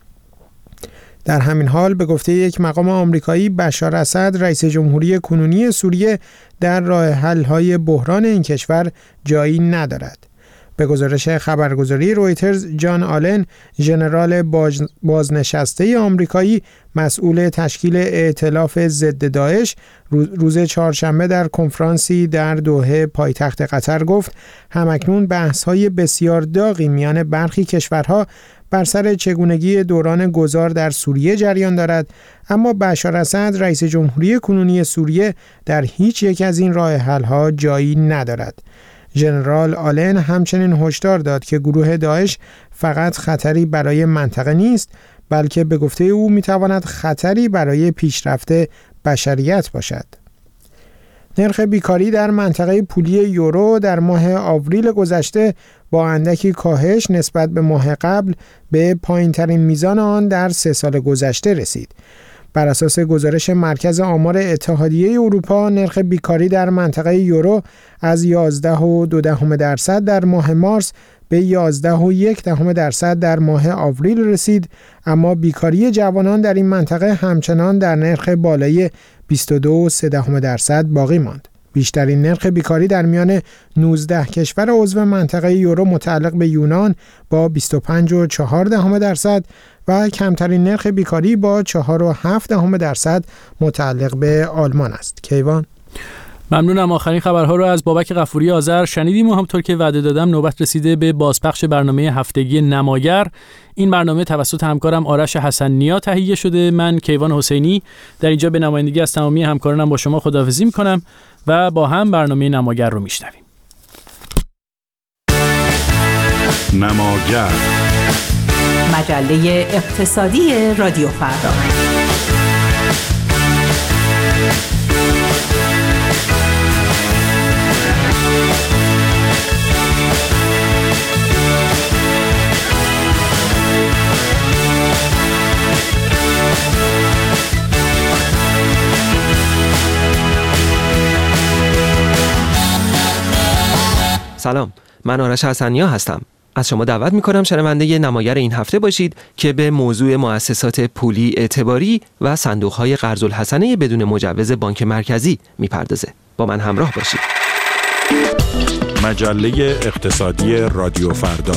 Speaker 2: در همین حال به گفته یک مقام آمریکایی بشار اسد رئیس جمهوری کنونی سوریه در راه حل‌های بحران این کشور جایی ندارد. به گزارش خبرگزاری رویترز جان آلن ژنرال بازنشسته آمریکایی مسئول تشکیل ائتلاف ضد داعش روز چهارشنبه در کنفرانسی در دوحه پایتخت قطر گفت همکنون بحث‌های بسیار داغی میان برخی کشورها بر سر چگونگی دوران گذار در سوریه جریان دارد، اما بشار اسد رئیس جمهوری کنونی سوریه در هیچ یک از این راه حل‌ها جایی ندارد. ژنرال آلن همچنین هشدار داد که گروه داعش فقط خطری برای منطقه نیست، بلکه به گفته او میتواند خطری برای پیشرفت بشریت باشد. نرخ بیکاری در منطقه پولی یورو در ماه آوریل گذشته با اندکی کاهش نسبت به ماه قبل به پایین‌ترین میزان آن در 3 سال گذشته رسید. بر اساس گزارش مرکز آمار اتحادیه اروپا، نرخ بیکاری در منطقه یورو از 11.2% در ماه مارس به 11.1% در ماه آوریل رسید، اما بیکاری جوانان در این منطقه همچنان در نرخ بالای 22.3% باقی ماند. بیشترین نرخ بیکاری در میان 19 کشور عضو منطقه یورو متعلق به یونان با 25.4% و کمترین نرخ بیکاری با 4.7% متعلق به آلمان است. کیوان.
Speaker 1: ممنونم. آخرین خبرها رو از بابک غفوری آذر شنیدیم و همونطور که وعده دادم نوبت رسیده به بازپخش برنامه هفتگی نماگر. این برنامه توسط همکارم آرش حسن‌نیا تهیه شده. من کیوان حسینی در اینجا به نمایندگی از تمامی همکارانم با شما خداحافظی می‌کنم و با هم برنامه نماگر رو میشنویم.
Speaker 4: نماگر،
Speaker 17: مجله اقتصادی رادیو فردا.
Speaker 3: سلام، من آرش حسنیا هستم. از شما دعوت می‌کنم شنونده نمایر این هفته باشید که به موضوع مؤسسات پولی اعتباری و صندوق‌های قرض الحسنه بدون مجوز بانک مرکزی می‌پردازه. با من همراه باشید.
Speaker 4: مجله اقتصادی رادیو فردا.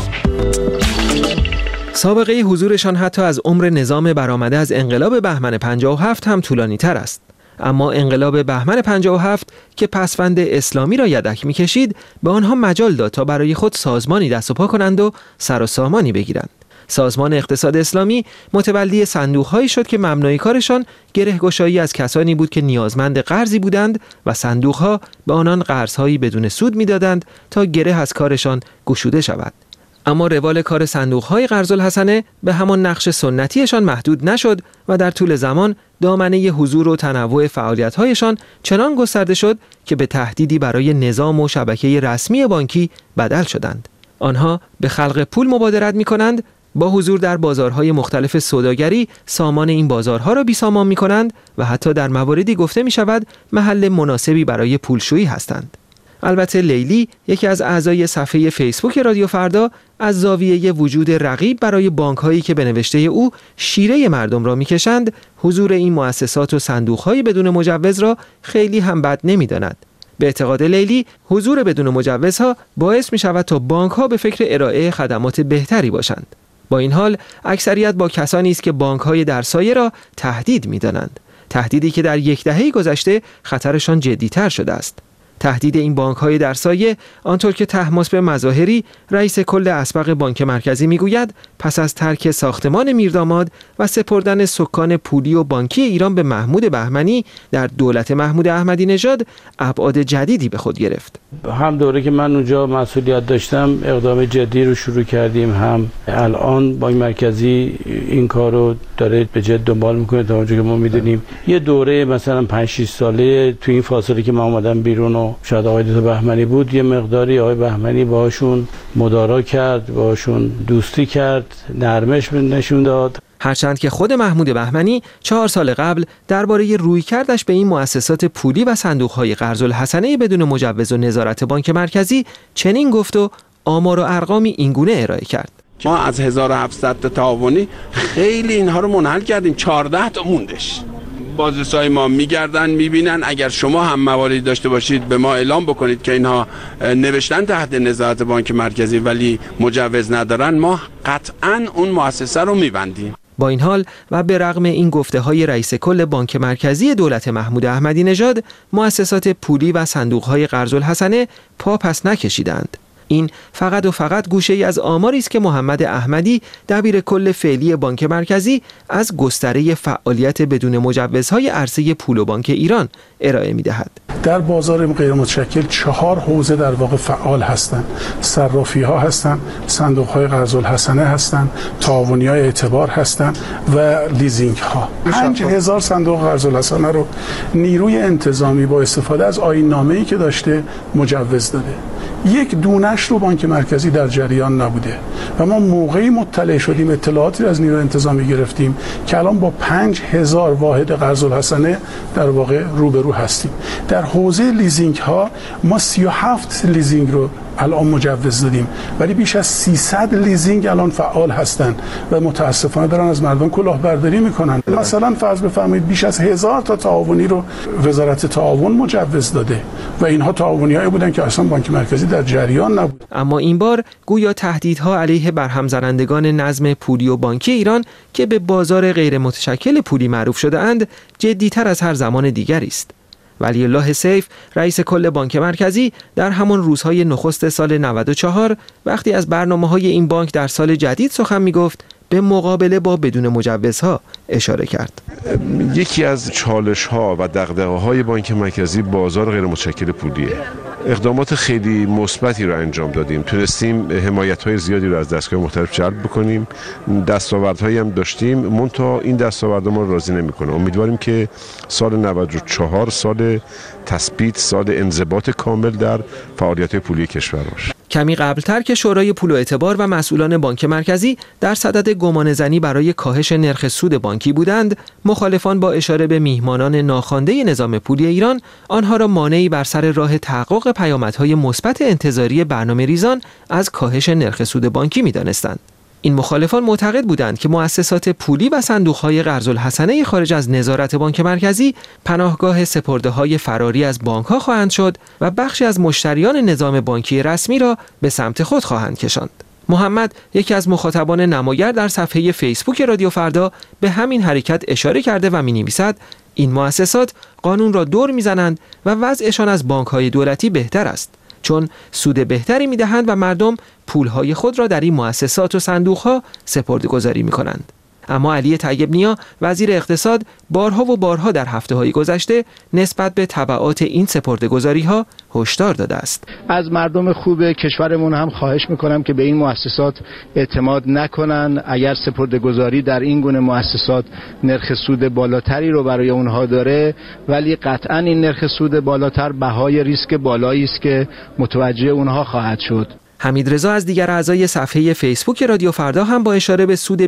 Speaker 3: سابقه حضورشان حتی از عمر نظام برآمده از انقلاب بهمن 57 هم طولانی‌تر است. اما انقلاب بهمن 57 که پسوند اسلامی را یدک می‌کشید، به آنها مجال داد تا برای خود سازمانی دست و پا کنند و سر و سامانی بگیرند. سازمان اقتصاد اسلامی متولی صندوق‌هایی شد که مبنای کارشان گره‌گشایی از کسانی بود که نیازمند قرضی بودند و صندوق‌ها به آنان قرض‌هایی بدون سود می‌دادند تا گره از کارشان گشوده شود. اما روال کار صندوق‌های قرض الحسنه به همان نقش سنتیشان محدود نشد و در طول زمان دامنه حضور و تنوع فعالیت‌هایشان چنان گسترده شد که به تهدیدی برای نظام و شبکه رسمی بانکی بدل شدند. آنها به خلق پول مبادرت می‌کنند، با حضور در بازارهای مختلف سوداگری سامان این بازارها را بیسامان می‌کنند و حتی در مواردی گفته می‌شود محل مناسبی برای پولشویی هستند. البته لیلی، یکی از اعضای صفحه فیسبوک رادیو فردا، از زاویه وجود رقیب برای بانک‌هایی که به نوشته او شیره مردم را می‌کشند، حضور این مؤسسات و صندوق‌های بدون مجوز را خیلی هم بد نمی‌داند. به اعتقاد لیلی، حضور بدون مجوزها باعث می‌شود تا بانک‌ها به فکر ارائه خدمات بهتری باشند. با این حال، اکثریت با کسانی است که بانک‌های در سایه را تهدید می‌دانند. تهدیدی که در یک دهه گذشته خطرشان جدی‌تر شده است. تهدید این بانک‌های در سایه، آنطور که طهماسب مظاهری، رئیس کل اسبق بانک مرکزی میگوید، پس از ترک ساختمان میرداماد و سپردن سکان پولی و بانکی ایران به محمود بهمنی در دولت محمود احمدی نژاد ابعاد جدیدی به خود گرفت.
Speaker 23: هم دوره که من اونجا مسئولیت داشتم اقدام جدی رو شروع کردیم، هم الان بانک مرکزی این کارو داره به جد دنبال میکنه. تا اونجا که ما میدونیم یه دوره مثلا 5-6 ساله تو این فاصله که من اومدم بیرون و شاید آقای دکتر بهمنی بود، یه مقداری آقای بهمنی باهاشون مدارا کرد، باهاشون دوستی کرد، نرمش نشون داد.
Speaker 3: هرچند که خود محمود بهمنی 4 سال قبل درباره رویکردش به این مؤسسات پولی و صندوق‌های قرض الحسنه بدون مجوز و نظارت بانک مرکزی چنین گفت و آمار و ارقامی اینگونه ارائه کرد.
Speaker 24: ما از 1700 تا تعاونی خیلی اینها رو منحل کردیم، 14 تا موندش. بازرسای ما میگردن میبینن، اگر شما هم مواردی داشته باشید به ما اعلام بکنید که اینها نوشتن تحت نظارت بانک مرکزی ولی مجوز ندارن، ما قطعاً اون مؤسسه رو میبندیم.
Speaker 3: با این حال و به رغم این گفته‌های رئیس کل بانک مرکزی دولت محمود احمدی نژاد، مؤسسات پولی و صندوق‌های قرض الحسنه پا پس نکشیدند. این فقط و فقط گوشه‌ای از آماری است که محمد احمدی، دبیر کل فعلی بانک مرکزی، از گستره فعالیت بدون مجوزهای عرصه پول و بانک ایران ارائه می‌دهد.
Speaker 25: در بازار غیر متشکل 4 حوزه در واقع فعال هستند. صرافی‌ها هستند، صندوق‌های قرض الحسنه هستند، تعاونی‌های اعتبار هستند و لیزینگ‌ها. 5000 صندوق قرض الحسنه رو نیروی انتظامی با استفاده از آیین‌نامه‌ای که داشته مجوز داده. یک دونش رو بانک مرکزی در جریان نبوده و ما موقعی مطلع شدیم، اطلاعاتی از نیروی انتظامی گرفتیم که الان با 5000 واحد قرض الحسنه در واقع روبرو هستیم. در حوزه لیزینگ ها ما 37 لیزینگ رو الان مجوز دادیم، ولی بیش از 300 لیزینگ الان فعال هستند و متاسفانه دارن از مردم کلاهبرداری میکنن. مثلا فرض بفرمایید بیش از 1000 تا تعاونی رو وزارت تعاون مجوز داده و اینها تعاونیایی بودن که اصلا بانک مرکزی در جریان نبود.
Speaker 3: اما این بار گویا تهدیدها علیه برهم زنندگان نظم پولی و بانکی ایران که به بازار غیر متشکل پولی معروف شده اند جدی‌تر از هر زمان دیگری است. ولی الله سیف، رئیس کل بانک مرکزی، در همان روزهای نخست سال 94 وقتی از برنامه‌های این بانک در سال جدید سخن می‌گفت، به مقابله با بدون مجوزها اشاره کرد.
Speaker 26: یکی از چالش‌ها و دغدغه‌های بانک مرکزی بازار غیر متشکل پولیه. اقدامات خیلی مثبتی رو انجام دادیم، تونستیم حمایت‌های زیادی رو از دستگاه مختلف جلب بکنیم، دستاوردهایی هم داشتیم، منتها این دستاوردها ما رو راضی نمی‌کنه. امیدواریم که سال 94 سال تثبیت، سال انضباط کامل در فعالیت‌های پولی کشور باشه.
Speaker 3: کمی قبلتر که شورای پول و اعتبار و مسئولان بانک مرکزی در صدد گمانه‌زنی برای کاهش نرخ سود بانکی بودند، مخالفان با اشاره به میهمانان ناخوانده نظام پولی ایران آنها را مانعی بر سر راه تحقق پیامدهای مثبت انتظاری برنامه‌ریزان از کاهش نرخ سود بانکی می‌دانستند. این مخالفان معتقد بودند که مؤسسات پولی و صندوق‌های قرض‌الحسنه خارج از نظارت بانک مرکزی پناهگاه سپرده‌های فراری از بانک‌ها خواهند شد و بخشی از مشتریان نظام بانکی رسمی را به سمت خود خواهند کشاند. محمد، یکی از مخاطبان نمایر در صفحه فیسبوک رادیو فردا، به همین حرکت اشاره کرده و می‌نویسد این مؤسسات قانون را دور می‌زنند و وضعشان از بانک‌های دولتی بهتر است، چون سود بهتری می‌دهند و مردم پولهای خود را در این مؤسسات و صندوق‌ها سپرده‌گذاری می‌کنند. اما علی طیب نیا، وزیر اقتصاد، بارها و بارها در هفته‌های گذشته نسبت به تبعات این سپرده‌گذاری‌ها هشدار داده است.
Speaker 5: از مردم خوب کشورمون هم خواهش می‌کنم که به این مؤسسات اعتماد نکنن. اگر سپرده‌گذاری در این گونه مؤسسات نرخ سود بالاتری رو برای اونها داره، ولی قطعاً این نرخ سود بالاتر بهای ریسک بالایی است که متوجه اونها خواهد شد.
Speaker 3: حمیدرضا از دیگر اعضای صفحه فیسبوک رادیو فردا هم با اشاره به سود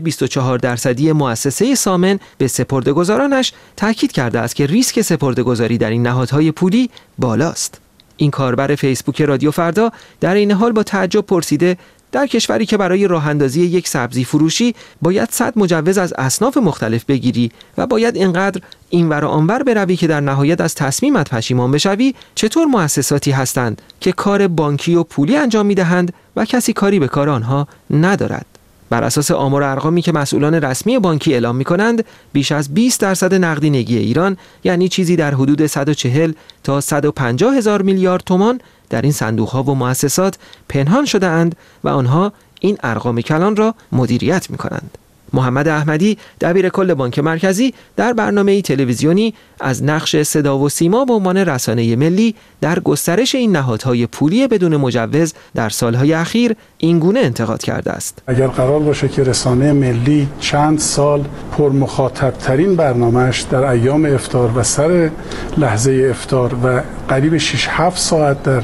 Speaker 3: 24% مؤسسه سامن به سپرده‌گذارانش تاکید کرده است که ریسک سپرده‌گذاری در این نهادهای پولی بالاست. این کاربر فیسبوک رادیو فردا در این حال با تعجب پرسیده در کشوری که برای راه اندازی یک سبزی فروشی باید 100 مجوز از اصناف مختلف بگیری و باید اینقدر اینور و آنور بروی که در نهایت از تصمیمت پشیمان بشوی، چطور مؤسساتی هستند که کار بانکی و پولی انجام می‌دهند و کسی کاری به کار آنها ندارد؟ بر اساس آمار و ارقامی که مسئولان رسمی بانکی اعلام می‌کنند، بیش از 20% نقدینگی ایران، یعنی چیزی در حدود 140 تا 150 هزار میلیارد تومان، در این صندوق‌ها و مؤسسات پنهان شده اند و آنها این ارقام کلان را مدیریت می‌کنند. محمد احمدی، دبیر کل بانک مرکزی، در برنامه‌ای تلویزیونی از نقش صدا و سیما به عنوان رسانه ملی در گسترش این نهادهای پولی بدون مجوز در سالهای اخیر این گونه انتقاد کرده است.
Speaker 25: اگر قرار باشه که رسانه ملی چند سال پرمخاطب ترین برنامه‌اش در ایام افطار و سر لحظه افطار و قریب 6-7 ساعت در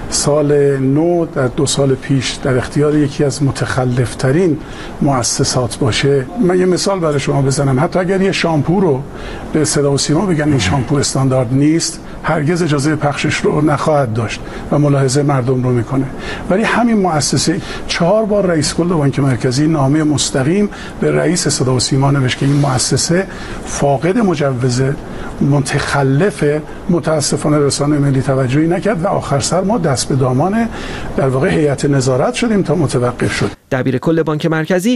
Speaker 25: سال نو در 2 سال پیش در اختیار یکی از متخلفترین مؤسسات باشه، من یه مثال برای شما بزنم. حتی اگر یه شامپو رو به صدا و سیما بگن این شامپو استاندارد نیست، هرگز اجازه پخشش رو نخواهد داشت و ملاحظه مردم رو میکنه. ولی همین مؤسسه 4 بار رئیس کل بانک مرکزی نامه مستقیم به رئیس صدا و سیما نوشت که این مؤسسه فاقد مجوزه، متخلفه. متاسفانه رسانه ملی توجهی نکرد و آخر سر ما دست به دامان در واقع هیئت نظارت شدیم تا متوقف شد.
Speaker 3: دبیر کل بانک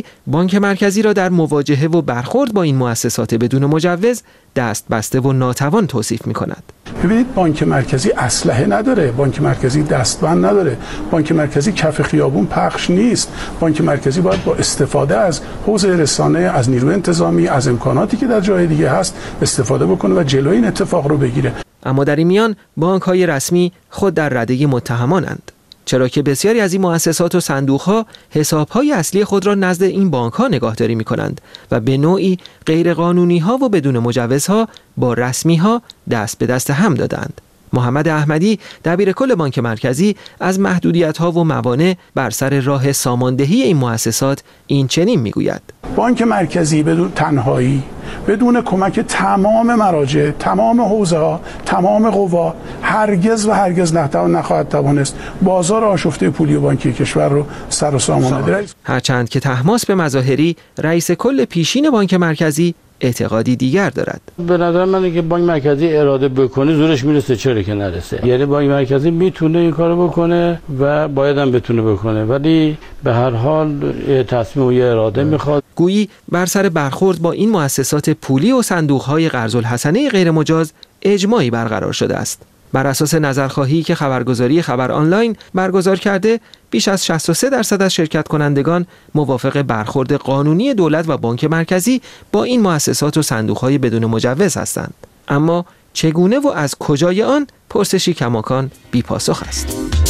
Speaker 3: مرکزی را در مواجهه و برخورد با این مؤسسات بدون مجوز دست بسته و ناتوان توصیف می‌کند.
Speaker 25: ببینید، بانک مرکزی اسلحه نداره، بانک مرکزی دستبند نداره، بانک مرکزی کف خیابون پخش نیست. بانک مرکزی باید با استفاده از حوزه رسانه، از نیروی انتظامی، از امکاناتی که در جای دیگه هست استفاده بکنه و جلوی این اتفاق رو بگیره.
Speaker 3: اما در این میان بانک‌های رسمی خود در رده متهمانند، چرا که بسیاری از این مؤسسات و صندوق‌ها حساب‌های اصلی خود را نزد این بانک‌ها نگاهداری می‌کنند و به نوعی غیرقانونی‌ها و بدون مجوزها با رسمی‌ها دست به دست هم دادند. محمد احمدی، دبیر کل بانک مرکزی، از محدودیت‌ها و موانع بر سر راه ساماندهی این مؤسسات این چنین می‌گوید:
Speaker 25: بانک مرکزی بدون تنهایی، بدون کمک تمام مراجع، تمام حوزه‌ها، تمام قوا، هرگز نخواهد توانست بازار آشفته پولی و بانکی کشور رو سر و سامان بده.
Speaker 3: هرچند که طهماسب به مظاهری، رئیس کل پیشین بانک مرکزی، اعتقادی دیگر دارد.
Speaker 23: به نظر من که بانک مرکزی اراده بکنه زورش میرسه، چرا که نرسه. یعنی بانک مرکزی میتونه این کارو بکنه و باید هم بتونه بکنه، ولی به هر حال تصمیم و اراده میخواد.
Speaker 3: گویی بر سر برخورد با این مؤسسات پولی و صندوق‌های قرض‌الحسنه غیرمجاز اجماعی برقرار شده است. بر اساس نظرخواهی که خبرگزاری خبر آنلاین برگزار کرده، بیش از 63% از شرکت کنندگان موافق برخورد قانونی دولت و بانک مرکزی با این مؤسسات و صندوق‌های بدون مجوز هستند. اما چگونه و از کجای آن، پرسشی کماکان بی پاسخ است.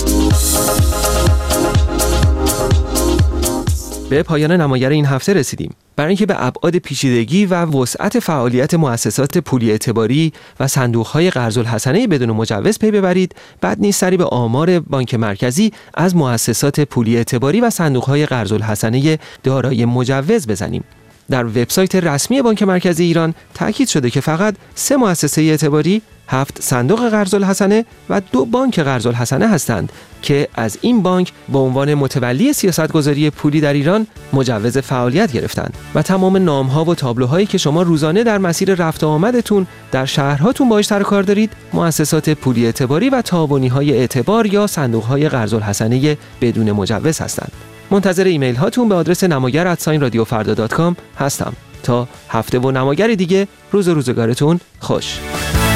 Speaker 3: به پایان نمایر این هفته رسیدیم. برای اینکه به ابعاد پیچیدگی و وسعت فعالیت مؤسسات پولی اعتباری و صندوق‌های قرض‌الحسنه بدون مجوز پی ببرید، بعد نیز سری به آمار بانک مرکزی از مؤسسات پولی اعتباری و صندوق‌های قرض‌الحسنه دارای مجوز بزنیم. در وبسایت رسمی بانک مرکزی ایران تاکید شده که فقط 3 مؤسسه اعتباری 7 صندوق قرض الحسنه و 2 بانک قرض الحسنه هستند که از این بانک به عنوان متولی سیاستگذاری پولی در ایران مجوز فعالیت گرفتند و تمام نام‌ها و تابلوهایی که شما روزانه در مسیر رفت و آمدتون در شهرهاتون باهاش سر و کار دارید، مؤسسات پولی اعتباری و تعاونی‌های اعتبار یا صندوق‌های قرض الحسنه بدون مجوز هستند. منتظر ایمیل هاتون به آدرس namagar@radiofarda.com هستم. تا هفته و نماگر دیگه، روز و روزگارتون خوش.